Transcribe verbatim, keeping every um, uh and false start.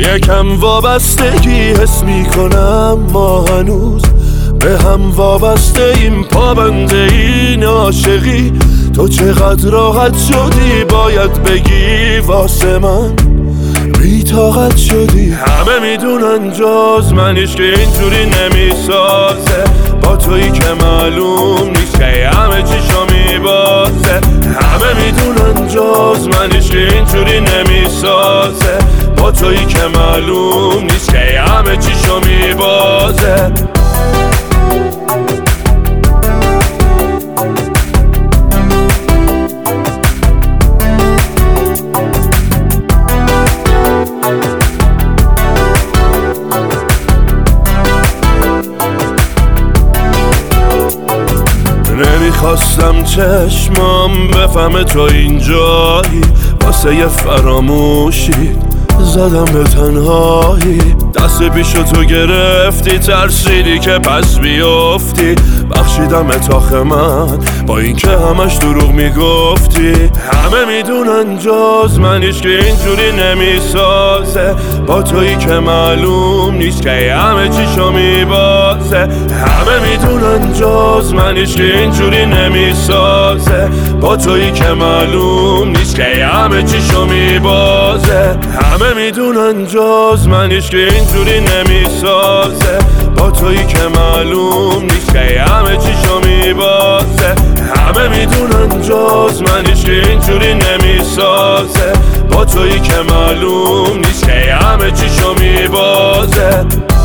یکم وابستگی حس میکنم ما هنوز به هم وابسته ایم، پابند این عاشقی. تو چقدر راحت شدی باید بگی واسه من بی طاقت شدی. همه میدونن جز من هیچ که اینجوری نمیسازه، با تویی که معلوم نیست که همه چیشو میبازه. همه میدونن جز من هیچ که اینجوری نمیسازه، با تویی که معلوم نیست که همه چیشو میبازه. نمیخواستم چشمام بفهمه تو اینجایی، واسه یه فراموشی زدم به تنهایی. دست پیشو تو گرفتی، ترسیدی که پس بیفتی، بخشیدم اتاخ من با اینکه همش دروغ میگفتی. همه میدونن جز من هیچ که اینجوری نمیسازه، با تویی که معلوم نیست که همه چیشو میبازه. همه میدونن جز من هیچ که اینجوری نمیسازه، با تویی که معلوم نیست که همه چیشو میبازه. همه میدونن جز من هیچ که اینجوری نمیسازه، با تویی که معلوم نیست که همه چیشو میبازه. همه میدونن جز من هیچ که اینجوری نمیسازه، با تویی که معلوم نیست که همه چیشو میبازه.